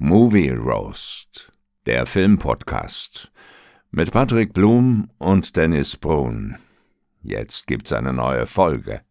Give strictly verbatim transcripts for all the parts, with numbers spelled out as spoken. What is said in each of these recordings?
Movie Roast, der Filmpodcast mit Patrick Blum und Dennis Brun. Jetzt gibt's eine neue Folge.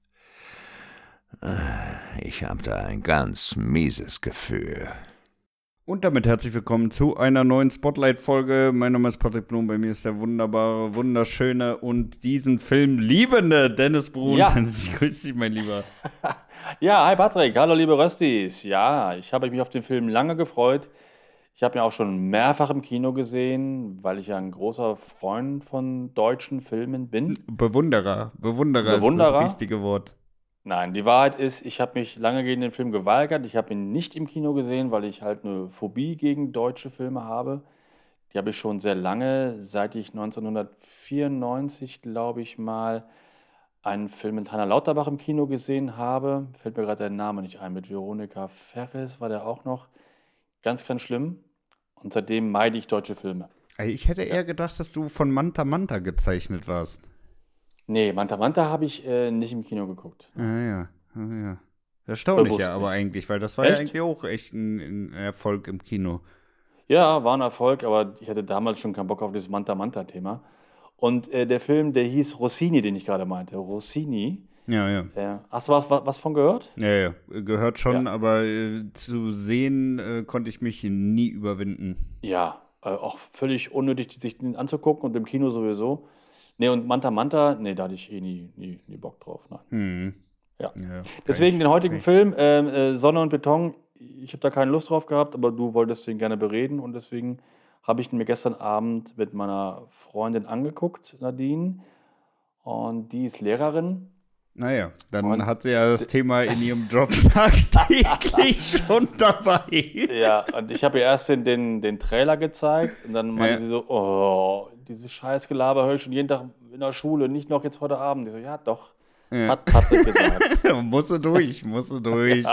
Ich habe da ein ganz mieses Gefühl. Und damit herzlich willkommen zu einer neuen Spotlight-Folge. Mein Name ist Patrick Blum, bei mir ist der wunderbare, wunderschöne und diesen Film liebende Dennis Brun. Ja. Dennis, ich grüße dich, mein Lieber. Ja, hi Patrick, hallo liebe Röstis. Ja, ich habe mich auf den Film lange gefreut. Ich habe ihn auch schon mehrfach im Kino gesehen, weil ich ja ein großer Freund von deutschen Filmen bin. Bewunderer, Bewunderer, Bewunderer? ist das richtige Wort. Nein, die Wahrheit ist, ich habe mich lange gegen den Film geweigert. Ich habe ihn nicht im Kino gesehen, weil ich halt eine Phobie gegen deutsche Filme habe. Die habe ich schon sehr lange, seit ich neunzehnhundertvierundneunzig, glaube ich mal, einen Film mit Hannah Lauterbach im Kino gesehen habe. Fällt mir gerade der Name nicht ein. Mit Veronika Ferres war der auch noch. Ganz, ganz schlimm. Und seitdem meide ich deutsche Filme. Ich hätte eher gedacht, dass du von Manta Manta gezeichnet warst. Nee, Manta Manta habe ich äh, nicht im Kino geguckt. Ah ja, ah ja. Erstaunlich Bewusst ja, aber nicht. eigentlich, weil das war ja Echt? eigentlich auch echt ein, ein Erfolg im Kino. Ja, war ein Erfolg, aber ich hatte damals schon keinen Bock auf dieses Manta Manta-Thema. Und äh, der Film, der hieß Rossini, den ich gerade meinte. Rossini. Ja, ja. Äh, hast du was, was, was von gehört? Ja, ja, gehört schon, Ja. aber äh, zu sehen äh, konnte ich mich nie überwinden. Ja, äh, auch völlig unnötig, sich den anzugucken und im Kino sowieso. Nee, und Manta Manta, nee, da hatte ich eh nie, nie, nie Bock drauf. Nein. Hm. Ja. Ja, kann Deswegen ich- den heutigen kann ich- Film, ähm, äh, Sonne und Beton, ich habe da keine Lust drauf gehabt, aber du wolltest den gerne bereden und deswegen habe ich ihn mir gestern Abend mit meiner Freundin angeguckt, Nadine. Und die ist Lehrerin. Naja, dann Und- hat sie ja das Thema in ihrem Job tagtäglich schon dabei. Ja, und ich habe ihr erst den, den, den Trailer gezeigt und dann meinte Ja. sie so, oh, dieses Scheißgelaber höre ich schon jeden Tag in der Schule, nicht noch jetzt heute Abend. Ich so, ja doch, Ja. hat Patrick gesagt. musste durch, musste durch.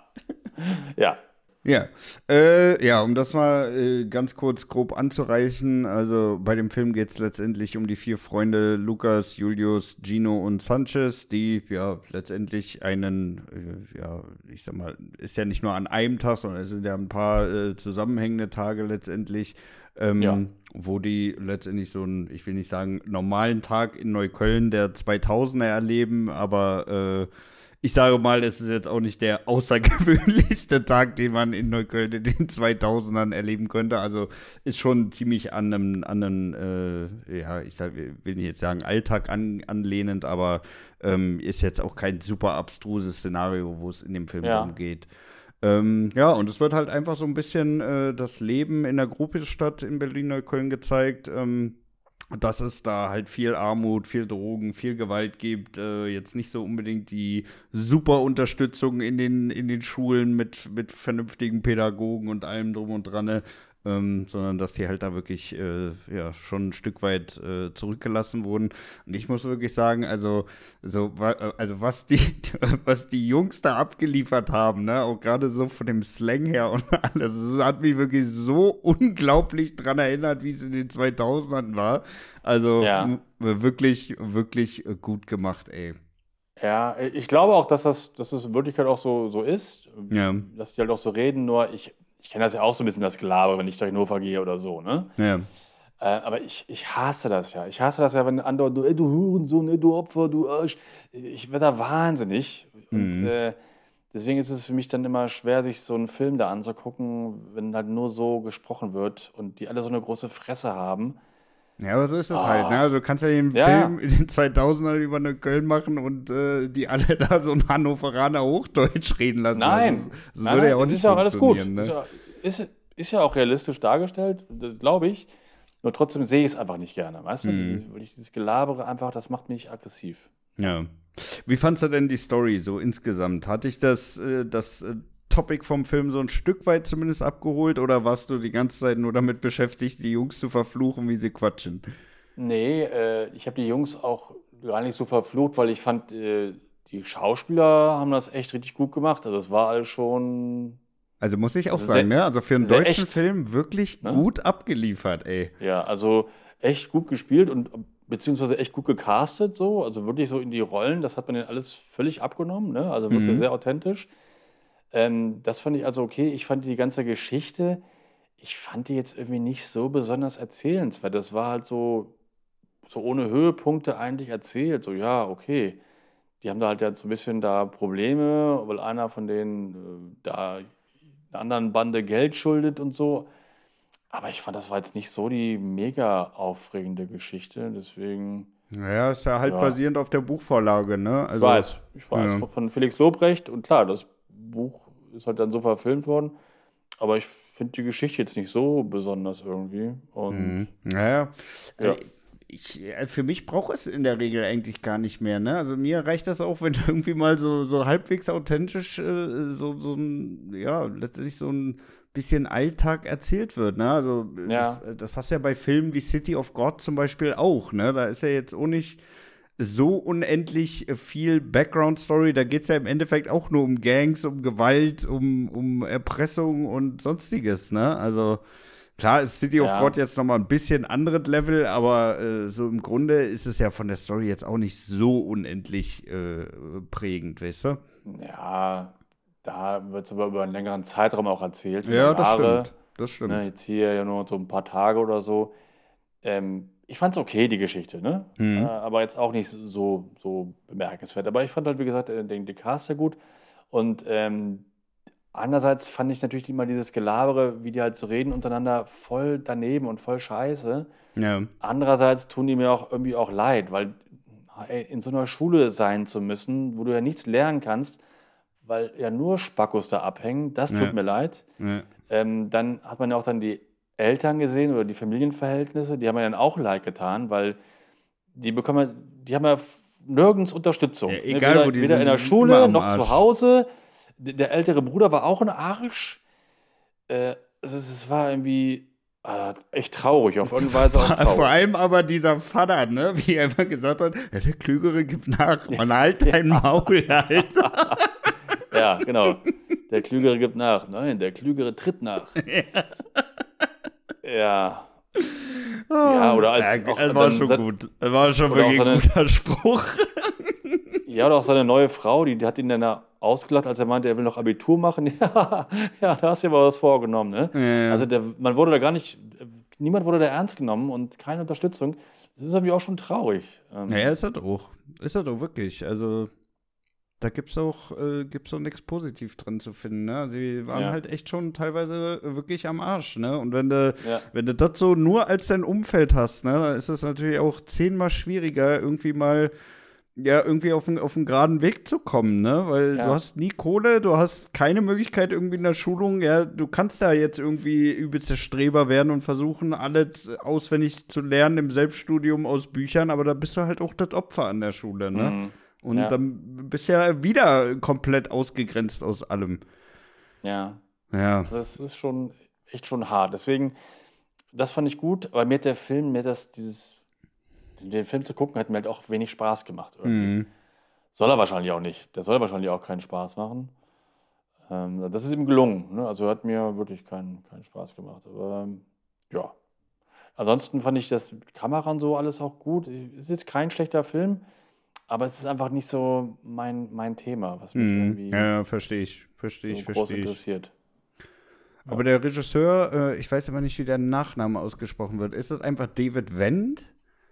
Ja, Ja, äh, ja, um das mal äh, ganz kurz grob anzureißen, also bei dem Film geht es letztendlich um die vier Freunde Lukas, Julius, Gino und Sanchez, die ja letztendlich einen, äh, ja, ich sag mal, ist ja nicht nur an einem Tag, sondern es sind ja ein paar äh, zusammenhängende Tage letztendlich, ähm, Ja. wo die letztendlich so einen, ich will nicht sagen, normalen Tag in Neukölln der zweitausender erleben, aber äh, ich sage mal, es ist jetzt auch nicht der außergewöhnlichste Tag, den man in Neukölln in den zweitausendern erleben könnte. Also ist schon ziemlich an einem, an einem äh, ja, ich sag, will nicht jetzt sagen Alltag an, anlehnend, aber ähm, ist jetzt auch kein super abstruses Szenario, wo es in dem Film Ja. darum geht. Ähm, ja, und es wird halt einfach so ein bisschen äh, das Leben in der Gropiusstadt in Berlin-Neukölln gezeigt. Ähm, dass es da halt viel Armut, viel Drogen, viel Gewalt gibt, äh, jetzt nicht so unbedingt die super Unterstützung in den, in den Schulen mit, mit vernünftigen Pädagogen und allem drum und dran, ne? ähm, sondern dass die halt da wirklich äh, ja, schon ein Stück weit äh, zurückgelassen wurden. Und ich muss wirklich sagen, also, so, wa- also was, die, was die Jungs da abgeliefert haben, ne? Auch gerade so von dem Slang her und alles, das hat mich wirklich so unglaublich dran erinnert, wie es in den zweitausendern war. Also Ja. m- wirklich, wirklich äh, gut gemacht, ey. ja, ich glaube auch, dass das, dass das in Wirklichkeit auch so, so ist. Ja. Dass die halt auch so reden, nur ich, ich kenne das ja auch so ein bisschen, das Gelaber, wenn ich durch Hannover gehe oder so, ne? Ja. Äh, aber ich, ich hasse das ja. Ich hasse das ja, wenn andere, du, ey, du Hurensohn, ey, du Opfer, du Arsch. Ich werde da wahnsinnig. Und Mhm. äh, deswegen ist es für mich dann immer schwer, sich so einen Film da anzugucken, wenn halt nur so gesprochen wird und die alle so eine große Fresse haben. Ja, aber so ist es Ah. halt, ne? Also du kannst ja den Ja, Film in den zweitausendern über Neukölln machen und äh, die alle da so ein Hannoveraner Hochdeutsch reden lassen. Nein, Also, das das nein, würde ja nein, auch es nicht ist ja auch alles gut. funktionieren, Ist ne? ja, ist, ist ja auch realistisch dargestellt, glaube ich. Nur trotzdem sehe ich es einfach nicht gerne, weißt du? Mhm. Dieses- Weil ich dieses Gelabere einfach, das macht mich aggressiv. Ja. Wie fandst du denn die Story so insgesamt? Hat dich das, äh, das äh, Topic vom Film so ein Stück weit zumindest abgeholt oder warst du die ganze Zeit nur damit beschäftigt, die Jungs zu verfluchen, wie sie quatschen? Nee, äh, ich habe die Jungs auch gar nicht so verflucht, weil ich fand, äh, die Schauspieler haben das echt richtig gut gemacht. Also das war alles schon, Also muss ich auch Also sagen, sehr- ne? Also für einen sehr deutschen echt, Film wirklich ne? gut abgeliefert, ey. ja, also echt gut gespielt und beziehungsweise echt gut gecastet so. Also wirklich so in die Rollen, das hat man denen alles völlig abgenommen, ne? Also wirklich Mhm. sehr authentisch. Ähm, das fand ich also okay. Ich fand die ganze Geschichte, ich fand die jetzt irgendwie nicht so besonders erzählenswert. Das war halt so, so ohne Höhepunkte eigentlich erzählt. So, ja, okay. Die haben da halt jetzt so ein bisschen da Probleme, weil einer von denen äh, da einer anderen Bande Geld schuldet und so. Aber ich fand, das war jetzt nicht so die mega aufregende Geschichte. Deswegen, Naja, ist ja halt ja, basierend auf der Buchvorlage, ne? ich Also, weiß, ich weiß, ja. von von Felix Lobrecht. Und klar, das Buch ist halt dann so verfilmt worden. Aber ich finde die Geschichte jetzt nicht so besonders irgendwie. Und Mhm. Naja, ja, äh, ich, äh, für mich braucht es in der Regel eigentlich gar nicht mehr, ne? Also mir reicht das auch, wenn irgendwie mal so, so halbwegs authentisch äh, so, so ein, ja, letztendlich so ein bisschen Alltag erzählt wird, ne? Also äh, das, ja, äh, das hast du ja bei Filmen wie City of God zum Beispiel auch, ne? Da ist ja jetzt auch nicht so unendlich äh, viel Background-Story. Da geht es ja im Endeffekt auch nur um Gangs, um Gewalt, um, um Erpressung und sonstiges, ne? Also klar ist City of God ja. jetzt noch mal ein bisschen anderes Level, aber äh, so im Grunde ist es ja von der Story jetzt auch nicht so unendlich äh, prägend, weißt du? Ja, da wird es aber über einen längeren Zeitraum auch erzählt, über Ja, das Jahre. stimmt. Das Ne, stimmt. jetzt hier ja nur so ein paar Tage oder so. Ähm, ich fand es okay, die Geschichte, ne? Äh, Mhm. aber jetzt auch nicht so, so bemerkenswert. Aber ich fand halt, wie gesagt, äh, den, den Cast sehr gut. Und ähm, andererseits fand ich natürlich immer dieses Gelabere, wie die halt so reden untereinander, voll daneben und voll scheiße. Ja. Andererseits tun die mir auch irgendwie auch leid, weil ey, in so einer Schule sein zu müssen, wo du ja nichts lernen kannst, weil ja nur Spackos da abhängen, das tut Ja. mir leid. Ja. Ähm, dann hat man ja auch dann die Eltern gesehen oder die Familienverhältnisse, die haben mir dann auch leid getan, weil die bekommen, ja- die haben ja f- nirgends Ja, Unterstützung. Ne? egal wo Weder, die weder sind, in die der sind immer Schule am noch zu Arsch. Hause. D- Der ältere Bruder war auch ein Arsch. Äh, es, ist- es war irgendwie äh, echt traurig, auf irgendeine Weise auch Vor traurig. allem aber dieser Vater, ne, wie er immer gesagt hat, ja, der Klügere gibt nach. Man, halt dein Ja, Maul, Alter. ja, genau. Der Klügere gibt nach. Nein, der Klügere tritt nach. Ja, ja, oder Ja, als auch es war dann schon se- gut. Es war schon oder auch wirklich ein seine, guter Spruch. ja, oder auch seine neue Frau, die, die hat ihn dann da ausgelacht, als er meinte, er will noch Abitur machen. Ja, ja, da hast du dir mal was vorgenommen, ne? Ja, Also der, man wurde da gar nicht, niemand wurde da ernst genommen und keine Unterstützung. Das ist irgendwie auch schon traurig. ja, Ähm, ist das auch. Ist das auch wirklich. Also, da gibt's auch, äh, gibt's auch nichts positiv dran zu finden, ne? Sie waren ja, halt echt schon teilweise wirklich am Arsch, ne? Und wenn du, ja, wenn du das so nur als dein Umfeld hast, ne, dann ist es natürlich auch zehnmal schwieriger, irgendwie mal, ja, irgendwie auf den, auf den geraden Weg zu kommen, ne? Weil du ja, hast nie Kohle, du hast keine Möglichkeit irgendwie in der Schulung, ja, du kannst da jetzt irgendwie übelster Streber werden und versuchen, alles auswendig zu lernen im Selbststudium aus Büchern, aber da bist du halt auch das Opfer an der Schule, ne? mhm, Und ja, dann bist du ja wieder komplett ausgegrenzt aus allem. ja. Ja. Das ist schon echt schon hart. Deswegen, das fand ich gut, aber mir hat der Film, mir hat das, dieses, den Film zu gucken, hat mir halt auch wenig Spaß gemacht irgendwie. Mhm. Soll er wahrscheinlich auch nicht. Der soll wahrscheinlich auch keinen Spaß machen. Ähm, das ist ihm gelungen. Ne? Also hat mir wirklich keinen, keinen Spaß gemacht. Aber ähm, ja. Ansonsten fand ich das mit Kamera und so alles auch gut. Ist jetzt kein schlechter Film, aber es ist einfach nicht so mein, mein Thema, was mich Mhm. irgendwie Ja, verstehe ich. Verstehe so ich, groß verstehe ich. interessiert. Ja. Aber der Regisseur, äh, ich weiß aber nicht, wie der Nachname ausgesprochen wird. Ist das einfach David Wendt?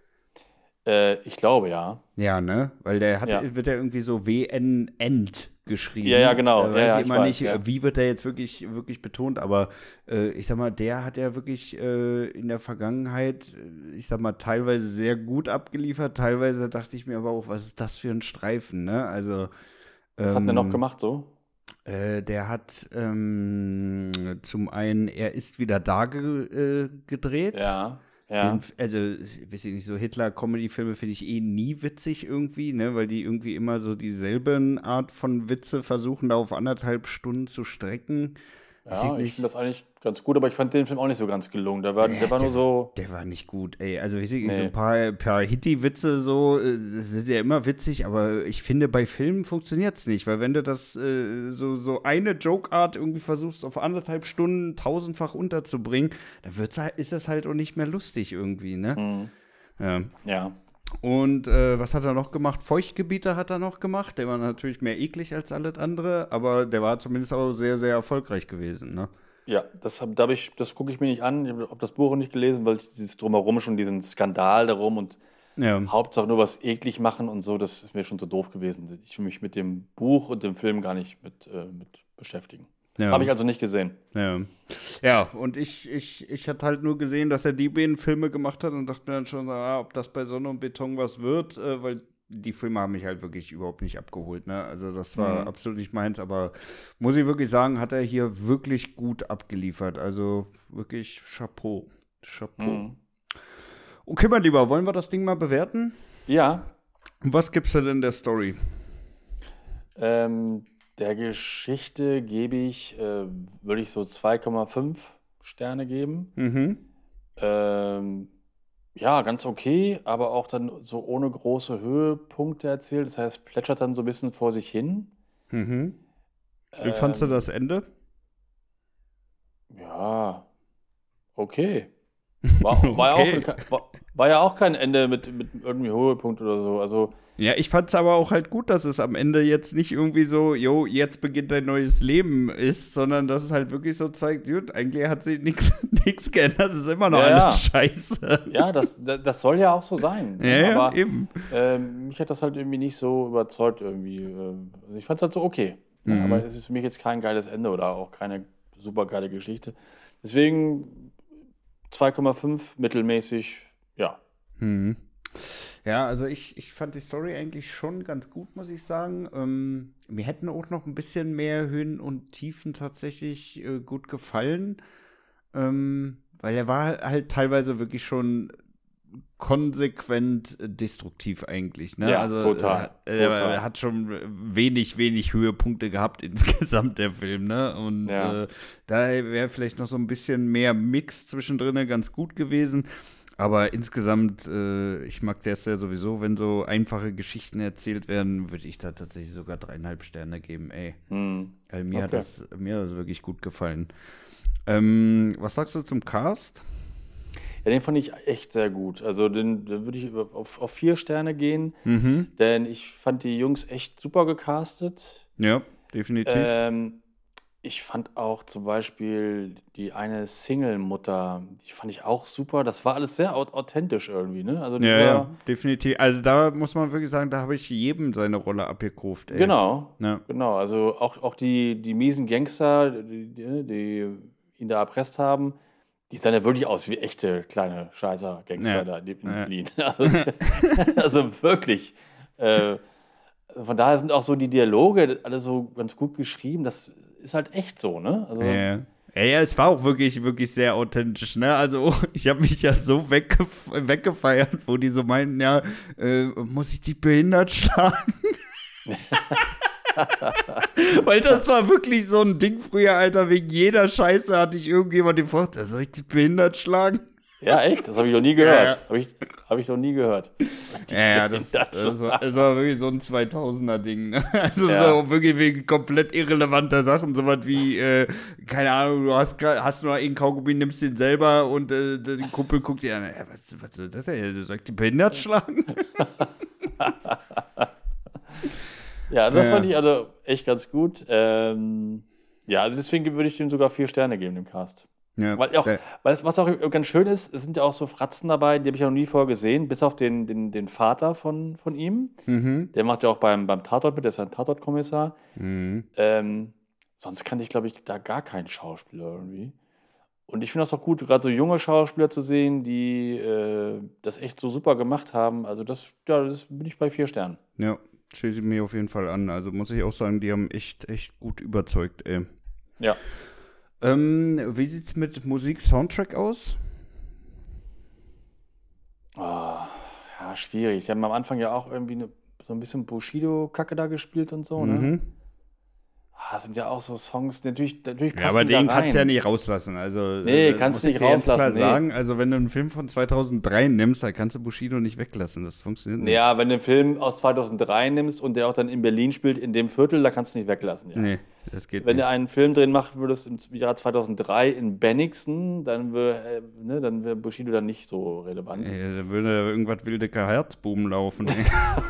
Äh, ich glaube ja. Ja, ne? Weil der hat, Ja. wird ja irgendwie so W N End geschrieben. Ja, ja, genau. Da Ja, weiß ja, ich ich immer weiß, nicht, ja. wie wird der jetzt wirklich, wirklich betont, aber äh, ich sag mal, der hat ja wirklich äh, in der Vergangenheit, äh, ich sag mal, teilweise sehr gut abgeliefert, teilweise dachte ich mir aber auch, was ist das für ein Streifen, ne? Also, Was hat der noch ähm, gemacht so? äh, der hat ähm, zum einen, er ist wieder da ge äh, gedreht. Ja, Den, ja, also, ich weiß ich nicht, so Hitler-Comedy-Filme finde ich eh nie witzig irgendwie, ne, weil die irgendwie immer so dieselben Art von Witze versuchen, da auf anderthalb Stunden zu strecken. Weiß ja. ich Ich nicht. finde das eigentlich ganz gut, aber ich fand den Film auch nicht so ganz gelungen. Der war, Ja, der war nur der, so, der war nicht gut, ey. Also, weiß ich nicht, so nee. ein paar, paar Hitty-Witze so, äh, das sind ja immer witzig, aber ich finde, bei Filmen funktioniert es nicht, weil wenn du das äh, so, so eine Joke-Art irgendwie versuchst, auf anderthalb Stunden tausendfach unterzubringen, dann wird's halt, ist das halt auch nicht mehr lustig irgendwie, ne? Mhm. Ja. Ja, Und äh, was hat er noch gemacht? Feuchtgebiete hat er noch gemacht. Der war natürlich mehr eklig als alles andere, aber der war zumindest auch sehr, sehr erfolgreich gewesen, ne? Ja, das, hab, da hab ich, das gucke ich mir nicht an. Ich habe das Buch auch nicht gelesen, weil ich dieses Drumherum schon, diesen Skandal darum und Ja. Hauptsache nur was eklig machen und so, das ist mir schon so doof gewesen. Ich will mich mit dem Buch und dem Film gar nicht mit, äh, mit beschäftigen. Ja. Habe ich also nicht gesehen. Ja, ja und ich, ich, ich hatte halt nur gesehen, dass er die beiden Filme gemacht hat und dachte mir dann schon, ah, ob das bei Sonne und Beton was wird, äh, weil die Filme haben mich halt wirklich überhaupt nicht abgeholt. Ne? Also das war Mhm. absolut nicht meins, aber muss ich wirklich sagen, hat er hier wirklich gut abgeliefert. Also wirklich Chapeau. Chapeau. Mhm. Okay, mein Lieber, wollen wir das Ding mal bewerten? Ja, Was gibst du denn der Story? ähm, der Geschichte gebe ich, äh, würde ich so zwei Komma fünf Sterne geben. Mhm. Ähm, ja, ganz okay, aber auch dann so ohne große Höhepunkte erzählt. Das heißt, plätschert dann so ein bisschen vor sich hin. Mhm. Wie fandst du Ähm, das Ende? Ja, okay. War, war, ja Okay. auch, war, war ja auch kein Ende mit, mit irgendwie Höhepunkt oder so. Also, Ja, ich fand's aber auch halt gut, dass es am Ende jetzt nicht irgendwie so, jo, jetzt beginnt dein neues Leben ist, sondern dass es halt wirklich so zeigt, gut, eigentlich hat sich nichts nichts geändert, es ist immer noch Ja, alles ja. scheiße. ja, das, das das soll ja auch so sein. Ja, ja, Aber eben. ähm, mich hat das halt irgendwie nicht so überzeugt irgendwie. ähm, Also ich fand es halt so okay. Ja, Mhm. aber es ist für mich jetzt kein geiles Ende oder auch keine super geile Geschichte. Deswegen zwei Komma fünf mittelmäßig, ja. Mhm. Ja, also ich, ich fand die Story eigentlich schon ganz gut, muss ich sagen. Ähm, mir hätten auch noch ein bisschen mehr Höhen und Tiefen tatsächlich äh, gut gefallen. Ähm, weil er war halt teilweise wirklich schon konsequent äh, destruktiv eigentlich, ne? Ja, also total, äh, er, total. er hat schon wenig, wenig Höhepunkte gehabt insgesamt, der Film, ne? Und Ja. äh, da wäre vielleicht noch so ein bisschen mehr Mix zwischendrin ganz gut gewesen. Aber insgesamt, äh, ich mag das ja sowieso, wenn so einfache Geschichten erzählt werden, würde ich da tatsächlich sogar dreieinhalb Sterne geben, ey. Hm. Weil mir, hat Okay. das, mir hat das wirklich gut gefallen. Ähm, was sagst du zum Cast? Ja, den fand ich echt sehr gut. Also den, den würde ich auf, auf vier Sterne gehen, Mhm. denn ich fand die Jungs echt super gecastet. Ja, definitiv. Ähm, ich fand auch zum Beispiel die eine Single-Mutter, die fand ich auch super. Das war alles sehr au- authentisch irgendwie, ne? Also die Ja, war, ja, definitiv. Also da muss man wirklich sagen, da habe ich jedem seine Rolle abgekauft, ey. genau, Ja. genau. Also auch, auch die, die miesen Gangster, die, die, die ihn da erpresst haben, die sahen ja wirklich aus wie echte kleine Scheißer-Gangster Ja. da in Ja. Berlin. Also, also wirklich. Äh, von daher sind auch so die Dialoge alle so ganz gut geschrieben. Das ist halt echt so, ne? Also, Ja. Ja, ja, es war auch wirklich, wirklich sehr authentisch, ne? Also, ich habe mich ja so weggef weggefeiert, wo die so meinten, ja, äh, muss ich die behindert schlagen? Weil das war wirklich so ein Ding früher, Alter. Wegen jeder Scheiße hatte ich irgendjemand gefragt, soll ich die behindert schlagen? ja, echt? Das habe ich noch nie gehört. Ja, ja. Habe ich, hab ich noch nie gehört. Ja, ja, das, das, war, das war wirklich so ein zweitausender-Ding. Ne? Also Ja. so wirklich wegen komplett irrelevanter Sachen. So was wie, äh, keine Ahnung, du hast, gra- hast nur einen Kaugummi, nimmst den selber und äh, der Kumpel guckt dir an, ja, was, was soll das denn? Du sagst, die behindert schlagen? Ja, das Ja. fand ich also echt ganz gut. Ähm, ja, also deswegen würde ich dem sogar vier Sterne geben, dem Cast. Ja, Weil auch, der- weil es, was auch ganz schön ist, es sind ja auch so Fratzen dabei, die habe ich ja noch nie vorher gesehen, bis auf den, den, den Vater von, von ihm. mhm. Der macht ja auch beim, beim Tatort mit, der ist ja ein Tatortkommissar. Mhm. Ähm, sonst kannte ich, glaube ich, da gar keinen Schauspieler irgendwie. Und ich finde das auch gut, gerade so junge Schauspieler zu sehen, die äh, das echt so super gemacht haben. Also das, ja, das bin ich bei vier Sternen. Ja, schließe ich mir auf jeden Fall an. Also muss ich auch sagen, die haben echt, echt gut überzeugt, ey. Ja. Ähm, wie sieht's mit Musik-Soundtrack aus? Ah, ja, schwierig. Die haben am Anfang ja auch irgendwie eine, so ein bisschen Bushido-Kacke da gespielt und so, ne? Mhm. Ah, das sind ja auch so Songs, natürlich, natürlich Ja, passen aber die da den kannst du ja rein. nicht rauslassen. Also, Nee, äh, kannst muss ich nicht dir ganz klar rauslassen, nee. sagen. Also, wenn du einen Film von zweitausenddrei nimmst, dann kannst du Bushido nicht weglassen. Das funktioniert nicht. Ja, wenn du einen Film aus zweitausenddrei nimmst und der auch dann in Berlin spielt, in dem Viertel, da kannst du nicht weglassen. Ja. Nee, das geht Wenn nicht. du einen Film drin machen würdest im Jahr zweitausenddrei in Bennigsen, dann wäre äh, ne, dann wär Bushido dann nicht so relevant. Ey, da würde irgendwas Wildecker Herzbuben laufen. ey.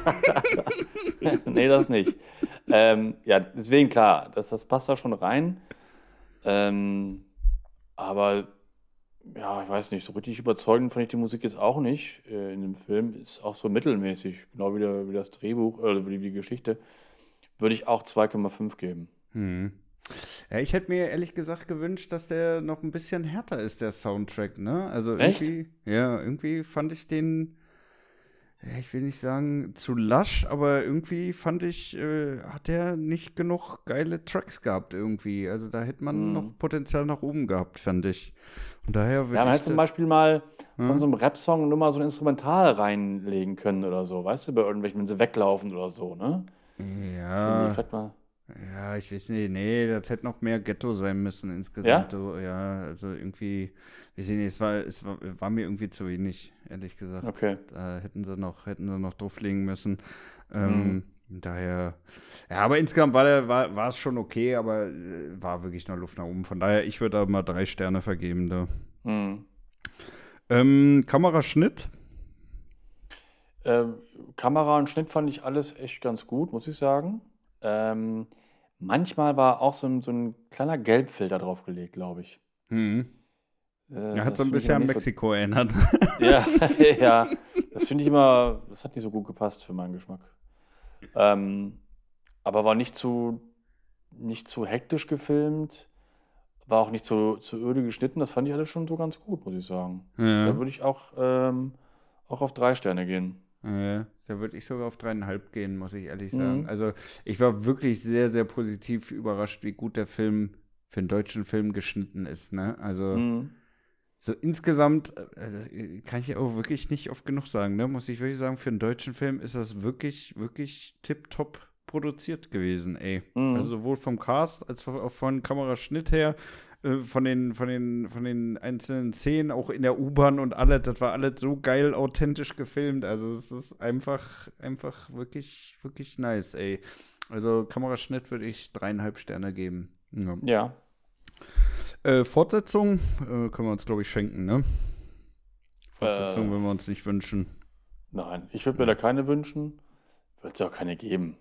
Nee, das nicht. ähm, ja, deswegen klar, das, das passt da schon rein. Ähm, Aber ja, ich weiß nicht, so richtig überzeugend fand ich die Musik jetzt auch nicht äh, in dem Film. Ist auch so mittelmäßig, genau wie, der, wie das Drehbuch, oder wie die Geschichte. Würde ich auch zwei Komma fünf geben. Hm. Ja, ich hätte mir ehrlich gesagt gewünscht, dass der noch ein bisschen härter ist, der Soundtrack, ne? Also Echt? irgendwie, ja, irgendwie fand ich den, ja, ich will nicht sagen zu lasch, aber irgendwie fand ich, äh, hat der nicht genug geile Tracks gehabt irgendwie. Also da hätte man Hm. noch Potenzial nach oben gehabt, fand ich. Und daher Ja, würde man ich hätte zum da, Beispiel mal von hm? so einem Rap-Song nur mal so ein Instrumental reinlegen können oder so, weißt du, bei irgendwelchen, wenn sie weglaufen oder so, ne? Finde ich, Ja, vielleicht mal. ja, ich weiß nicht, nee, das hätte noch mehr Ghetto sein müssen insgesamt. Ja? So, ja, also irgendwie, wir sehen nicht, es war, es war, war mir irgendwie zu wenig, ehrlich gesagt. Okay. Da hätten sie noch, hätten sie noch drauflegen müssen. Hm. Ähm, daher, ja, aber insgesamt war der, war, war es schon okay, aber äh, war wirklich noch Luft nach oben. Von daher, ich würde da mal drei Sterne vergeben. Da. Hm. Ähm, Kameraschnitt. Ähm, Kamera und Schnitt fand ich alles echt ganz gut, muss ich sagen. Ähm, manchmal war auch so ein, so ein kleiner Gelbfilter draufgelegt, glaube ich. Mhm. Äh, Er hat das so ein finde ich bisschen immer an nicht so. Mexiko erinnert. Ja, ja, das finde ich immer, das hat nicht so gut gepasst für meinen Geschmack. Ähm, aber war nicht zu, nicht zu hektisch gefilmt, war auch nicht zu, zu öde geschnitten. Das fand ich alles schon so ganz gut, muss ich sagen. Da Ja. würde ich auch, ähm, auch auf drei Sterne gehen. Ja, da würde ich sogar auf dreieinhalb gehen, muss ich ehrlich sagen. Mhm. Also ich war wirklich sehr, sehr positiv überrascht, wie gut der Film für einen deutschen Film geschnitten ist, ne? Also Mhm. so insgesamt, äh, also, äh, kann ich auch wirklich nicht oft genug sagen, ne? Muss ich wirklich sagen, für einen deutschen Film ist das wirklich, wirklich tipptopp produziert gewesen, ey. Mhm. Also sowohl vom Cast als auch von Kameraschnitt her, äh, von den, von den, von den einzelnen Szenen, auch in der U-Bahn und alles, das war alles so geil authentisch gefilmt. Also es ist einfach, einfach wirklich, wirklich nice, ey. Also Kameraschnitt würde ich dreieinhalb Sterne geben. Ja. Ja. Äh, Fortsetzung äh, können wir uns, glaube ich, schenken, ne? Fortsetzung Äh, würden wir uns nicht wünschen. nein, ich würde mir da keine wünschen. Würde es auch keine geben.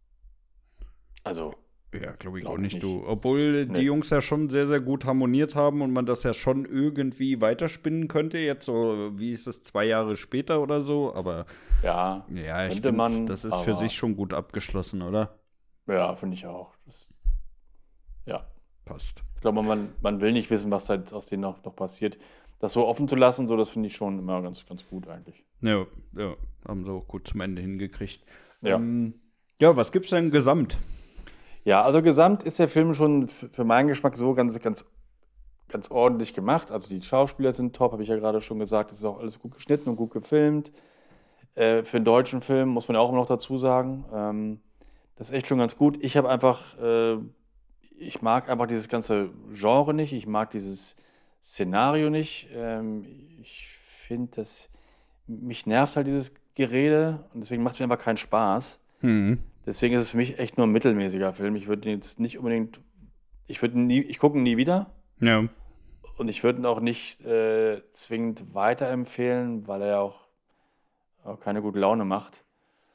Also, Ja, glaube ich auch glaube ich nicht, nicht. du. Obwohl die Nee. Jungs ja schon sehr, sehr gut harmoniert haben und man das ja schon irgendwie weiterspinnen könnte. Jetzt so, wie ist es, zwei Jahre später oder so. Aber Ja, ja, ich könnte finde, man, das ist für aber sich schon gut abgeschlossen, oder? ja, finde ich auch. Das, ja, Passt. ich glaube, man, man will nicht wissen, was da jetzt aus denen noch, noch passiert. Das so offen zu lassen, so, das finde ich schon immer ganz, ganz gut eigentlich. Ja, ja, haben sie auch gut zum Ende hingekriegt. Ja. Ähm, ja, was gibt's denn gesamt? Ja, also gesamt ist der Film schon f- für meinen Geschmack so ganz, ganz, ganz ordentlich gemacht. Also die Schauspieler sind top, habe ich ja gerade schon gesagt. Es ist auch alles gut geschnitten und gut gefilmt. Äh, für einen deutschen Film muss man ja auch immer noch dazu sagen. Ähm, das ist echt schon ganz gut. Ich habe einfach, äh, ich mag einfach dieses ganze Genre nicht. Ich mag dieses Szenario nicht. Ähm, ich finde, dass mich nervt halt dieses Gerede und deswegen macht es mir einfach keinen Spaß. Hm. Deswegen ist es für mich echt nur ein mittelmäßiger Film. Ich würde ihn jetzt nicht unbedingt, ich würde nie, ich gucke ihn nie wieder Ja. und ich würde ihn auch nicht äh, zwingend weiterempfehlen, weil er ja auch, auch keine gute Laune macht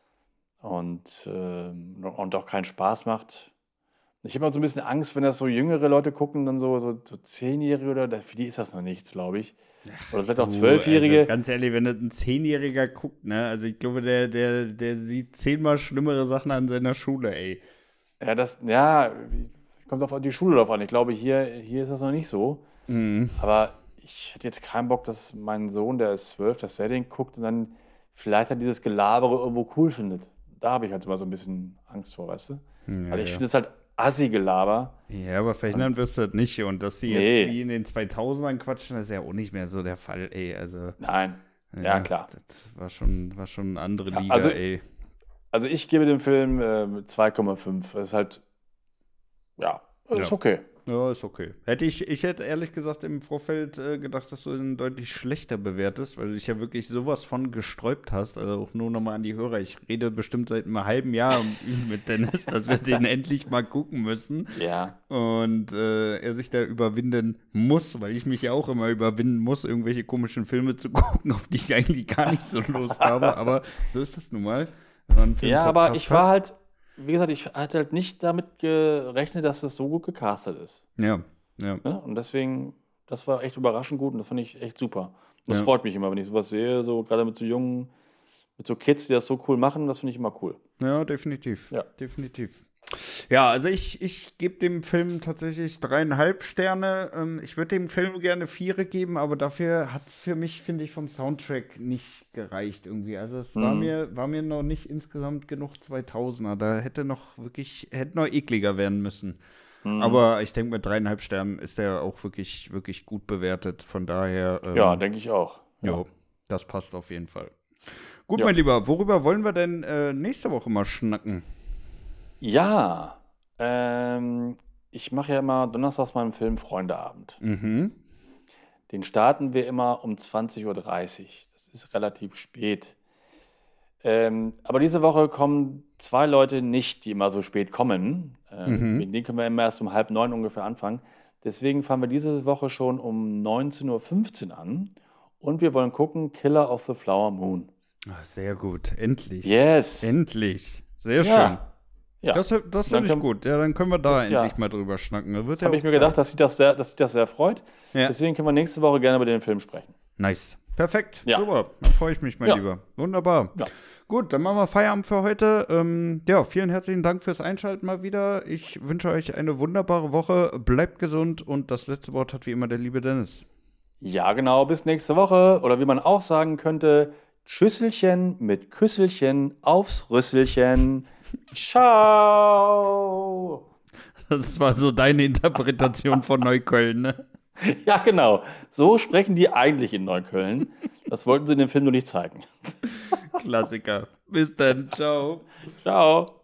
und, ähm, und auch keinen Spaß macht. Ich habe auch so ein bisschen Angst, wenn das so jüngere Leute gucken, dann so, so, so Zehnjährige oder da- für die ist das noch nichts, glaube ich. Oder vielleicht auch Du, Zwölfjährige. Also ganz ehrlich, wenn das ein Zehnjähriger guckt, ne? Also ich glaube, der, der, der sieht zehnmal schlimmere Sachen an seiner Schule, ey. Ja, das, ja, kommt auf die Schule drauf an. Ich glaube, hier, hier ist das noch nicht so. Mhm. Aber ich hätte jetzt keinen Bock, dass mein Sohn, der ist zwölf, das Setting guckt und dann vielleicht halt dieses Gelabere irgendwo cool findet. Da habe ich halt immer so ein bisschen Angst vor, weißt du? Ja, Weil ich ja. finde es halt Assi-Gelaber. Ja, aber verhindern wirst du das nicht. Und dass die Nee. jetzt wie in den zweitausendern quatschen, das ist ja auch nicht mehr so der Fall, ey. Also, Nein. Ja, klar. Das war schon, war schon eine andere Ja, Liga, also- ey. Also ich gebe dem Film äh, zwei Komma fünf. Das ist halt, ja, ist Ja. okay. Ja, ist okay. Hätte ich, ich hätte ehrlich gesagt im Vorfeld äh, gedacht, dass du ihn deutlich schlechter bewertest, weil du dich ja wirklich sowas von gesträubt hast. Also auch nur nochmal an die Hörer. Ich rede bestimmt seit einem halben Jahr mit Dennis, dass wir den endlich mal gucken müssen. Ja. Und äh, er sich da überwinden muss, weil ich mich ja auch immer überwinden muss, irgendwelche komischen Filme zu gucken, auf die ich eigentlich gar nicht so Lust habe. Aber so ist das nun mal. Wenn man einen Ja, aber Filmpodcast ich war hat. halt, wie gesagt, ich hatte halt nicht damit gerechnet, dass das so gut gecastet ist. Ja, ja. Ne? Und deswegen das war echt überraschend gut und das fand ich echt super. Das Ja. freut mich immer, wenn ich sowas sehe, so gerade mit so jungen, mit so Kids, die das so cool machen, das finde ich immer cool. Ja, definitiv. Ja. Definitiv. Ja, also ich, ich gebe dem Film tatsächlich dreieinhalb Sterne. Ähm, ich würde dem Film gerne Viere geben, aber dafür hat es für mich, finde ich, vom Soundtrack nicht gereicht irgendwie. Also es war Mhm. mir, war mir noch nicht insgesamt genug zweitausender. Da hätte noch wirklich, hätte noch ekliger werden müssen. Mhm. Aber ich denke, mit dreieinhalb Sternen ist der auch wirklich, wirklich gut bewertet. Von daher, ähm, Ja, denke ich auch. jo, das passt auf jeden Fall. Gut, Ja. mein Lieber, worüber wollen wir denn äh, nächste Woche mal schnacken? Ja, ähm, ich mache ja immer donnerstags meinen Film Freundeabend. Mhm. Den starten wir immer um zwanzig Uhr dreißig. Das ist relativ spät. Ähm, aber diese Woche kommen zwei Leute nicht, die immer so spät kommen. Ähm, Mhm. Mit denen können wir immer erst um halb neun ungefähr anfangen. Deswegen fangen wir diese Woche schon um neunzehn Uhr fünfzehn an. Und wir wollen gucken, Killer of the Flower Moon. Ah, sehr gut, endlich. Yes. Endlich. Sehr schön. Ja. Ja. Das, das Dann finde ich können- gut. Ja, dann können wir da Ja. endlich mal drüber schnacken. Da wird Das ja habe auch ich mir Zeit. gedacht, dass sich das sehr, dass sich das sehr freut. Ja. Deswegen können wir nächste Woche gerne über den Film sprechen. Nice. Perfekt. Ja. Super. Dann freue ich mich, mein Ja. Lieber. Wunderbar. Ja. Gut, dann machen wir Feierabend für heute. Ähm, ja, vielen herzlichen Dank fürs Einschalten mal wieder. Ich wünsche euch eine wunderbare Woche. Bleibt gesund und das letzte Wort hat wie immer der liebe Dennis. Ja, genau. Bis nächste Woche. Oder wie man auch sagen könnte, Schüsselchen mit Küsselchen aufs Rüsselchen. Ciao. Das war so deine Interpretation von Neukölln, ne? Ja, genau. So sprechen die eigentlich in Neukölln. Das wollten sie in dem Film nur nicht zeigen. Klassiker. Bis dann. Ciao. Ciao.